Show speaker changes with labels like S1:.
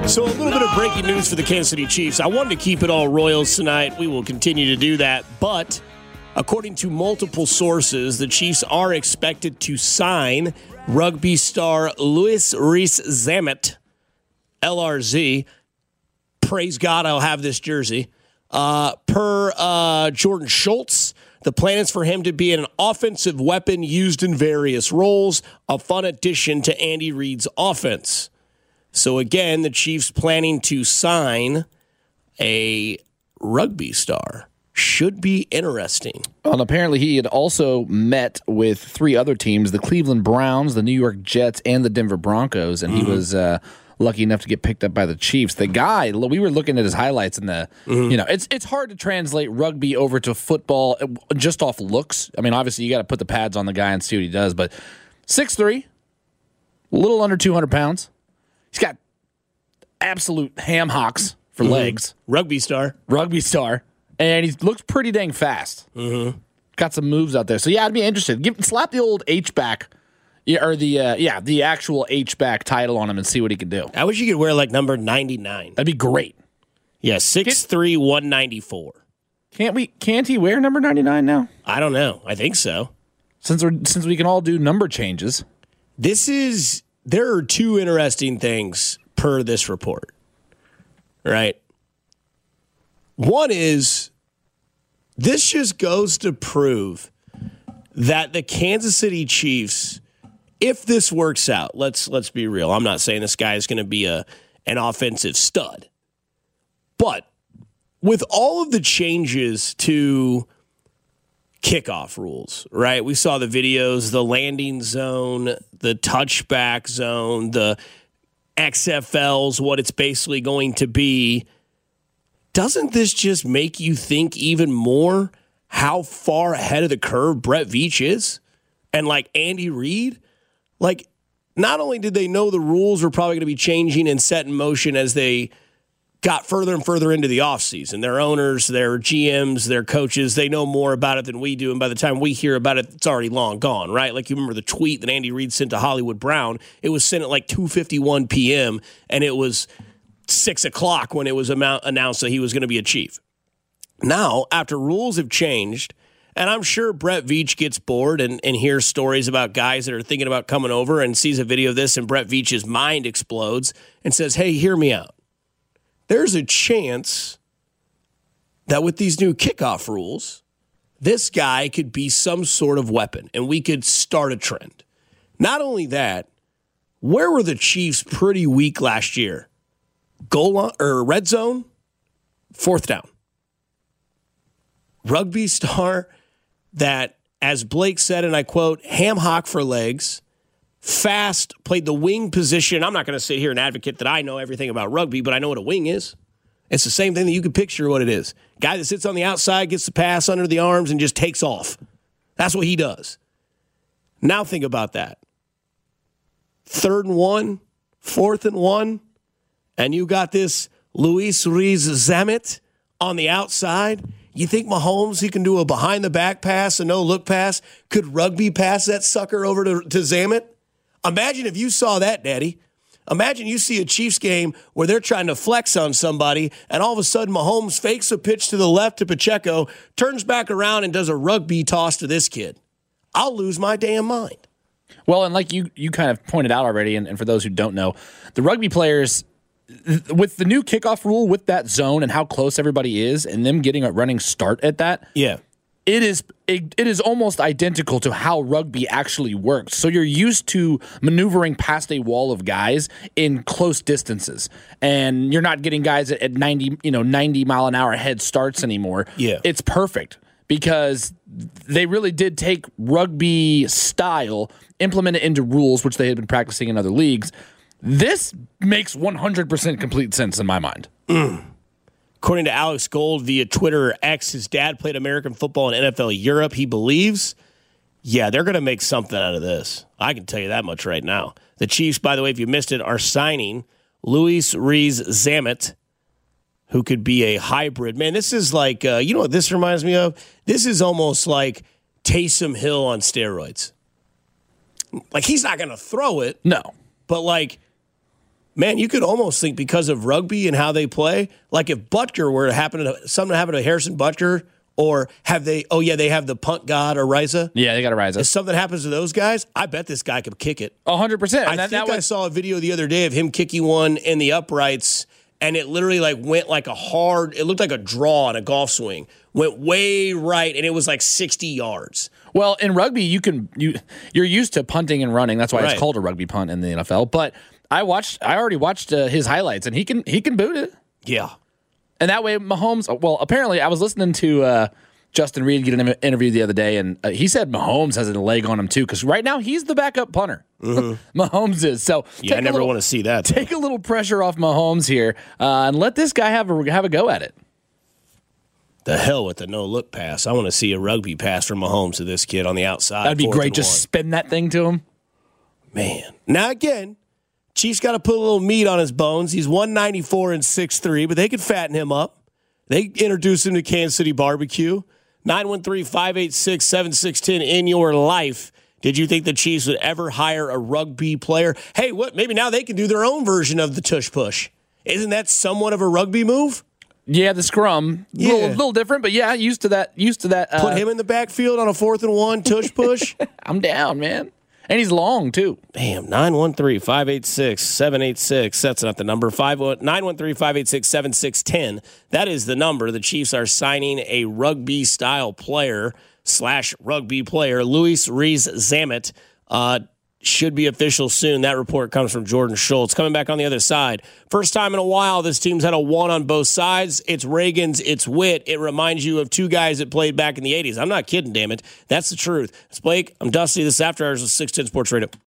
S1: So a little bit of breaking news for the Kansas City Chiefs. I wanted to keep it all Royals tonight. We will continue to do that. But according to multiple sources, the Chiefs are expected to sign rugby star Louis Rees-Zammit, LRZ. Praise God, I'll have this jersey. Per Jordan Schultz, the plan is for him to be an offensive weapon used in various roles, a fun addition to Andy Reid's offense. So again, the Chiefs planning to sign a rugby star. Should be interesting.
S2: Well, and apparently he had also met with three other teams, the Cleveland Browns, the New York Jets, and the Denver Broncos, and he was lucky enough to get picked up by the Chiefs. The guy, we were looking at his highlights, and it's hard to translate rugby over to football just off looks. I mean, obviously you got to put the pads on the guy and see what he does, but 6'3", a little under 200 pounds. He's got absolute ham hocks for legs.
S1: Rugby star.
S2: And he looks pretty dang fast. Got some moves out there. So, yeah, I'd be interested. Slap the old H-back, or the actual H-back title on him and see what he can do.
S1: I wish you could wear, like, number 99.
S2: That'd be great.
S1: Yeah, 6'3", 194.
S2: Can't he wear number 99 now?
S1: I don't know. I think so.
S2: Since we can all do number changes.
S1: There are two interesting things per this report, right? One is this just goes to prove that the Kansas City Chiefs, if this works out, let's be real. I'm not saying this guy is going to be an offensive stud, but with all of the changes to kickoff rules, right? We saw the videos, the landing zone, the touchback zone, the XFLs, what it's basically going to be. Doesn't this just make you think even more how far ahead of the curve Brett Veach is? And like Andy Reid? Like, not only did they know the rules were probably going to be changing and set in motion as they got further and further into the offseason. Their owners, their GMs, their coaches, they know more about it than we do. And by the time we hear about it, it's already long gone, right? Like you remember the tweet that Andy Reid sent to Hollywood Brown. It was sent at like 2:51 p.m. and it was 6 o'clock when it was announced that he was going to be a Chief. Now, after rules have changed, and I'm sure Brett Veach gets bored and hears stories about guys that are thinking about coming over and sees a video of this and Brett Veach's mind explodes and says, hey, hear me out. There's a chance that with these new kickoff rules, this guy could be some sort of weapon, and we could start a trend. Not only that, where were the Chiefs pretty weak last year? Goal line, or red zone, fourth down. Rugby star that, as Blake said, and I quote, ham hock for legs, fast, played the wing position. I'm not going to sit here and advocate that I know everything about rugby, but I know what a wing is. It's the same thing that you can picture what it is. Guy that sits on the outside, gets the pass under the arms, and just takes off. That's what he does. Now think about that. 3rd and 1, 4th and 1, and you got this Louis Rees-Zammit on the outside. You think Mahomes, he can do a behind-the-back pass, a no-look pass? Could rugby pass that sucker over to Zammit? Imagine if you saw that, Daddy. Imagine you see a Chiefs game where they're trying to flex on somebody, and all of a sudden Mahomes fakes a pitch to the left to Pacheco, turns back around and does a rugby toss to this kid. I'll lose my damn mind.
S2: Well, and like you kind of pointed out already, and for those who don't know, the rugby players, with the new kickoff rule, with that zone and how close everybody is, and them getting a running start at that,
S1: yeah,
S2: it is almost identical to how rugby actually works. So you're used to maneuvering past a wall of guys in close distances, and you're not getting guys at 90 mile an hour head starts anymore.
S1: Yeah,
S2: it's perfect because they really did take rugby style, implement it into rules, which they had been practicing in other leagues. This makes 100% complete sense in my mind.
S1: According to Alex Gold via Twitter or X, his dad played American football in NFL Europe. He believes, yeah, they're going to make something out of this. I can tell you that much right now. The Chiefs, by the way, if you missed it, are signing Louis Rees-Zammit, who could be a hybrid. Man, this is like, you know what this reminds me of? This is almost like Taysom Hill on steroids. Like, he's not going to throw it.
S2: No.
S1: But, like, man, you could almost think because of rugby and how they play, like if Butker were something happened to Harrison Butker, or have they? Oh yeah, they have the punt god Ariza.
S2: Yeah, they got Ariza.
S1: If something happens to those guys, I bet this guy could kick it.
S2: 100%.
S1: I saw a video the other day of him kicking one in the uprights, and it literally went like it looked like a draw on a golf swing. Went way right, and it was like 60 yards.
S2: Well, in rugby, you're used to punting and running. That's why it's called a rugby punt in the NFL. But I already watched his highlights, and he can boot it.
S1: Yeah.
S2: And that way, Mahomes. Well, apparently, I was listening to Justin Reed get an interview the other day, and he said Mahomes has a leg on him too, because right now he's the backup punter. Mm-hmm. Mahomes is. So
S1: I never want to see that.
S2: Take a little pressure off Mahomes here, and let this guy have a go at it.
S1: The hell with the no-look pass. I want to see a rugby pass from Mahomes to this kid on the outside.
S2: That'd be great. Just spin that thing to him.
S1: Man. Now, again, Chiefs got to put a little meat on his bones. He's 194 and 6'3", but they could fatten him up. They introduced him to Kansas City Barbecue. 913-586-7610 in your life. Did you think the Chiefs would ever hire a rugby player? Hey, what? Maybe now they can do their own version of the tush push. Isn't that somewhat of a rugby move?
S2: Yeah, the scrum. Yeah. Little different, but yeah, used to that.
S1: Put him in the backfield on a 4th and 1 tush push.
S2: I'm down, man. And he's long, too.
S1: Bam, 913-586-786. That's not the number. 913-586-7610. That is the number. The Chiefs are signing a rugby-style player / rugby player. Luis Rees-Zammit should be official soon. That report comes from Jordan Schultz. Coming back on the other side. First time in a while, this team's had a one on both sides. It's Reagan's, it's Witt. It reminds you of two guys that played back in the 80s. I'm not kidding, damn it. That's the truth. It's Blake. I'm Dusty. This is After Hours with 610 Sports Radio.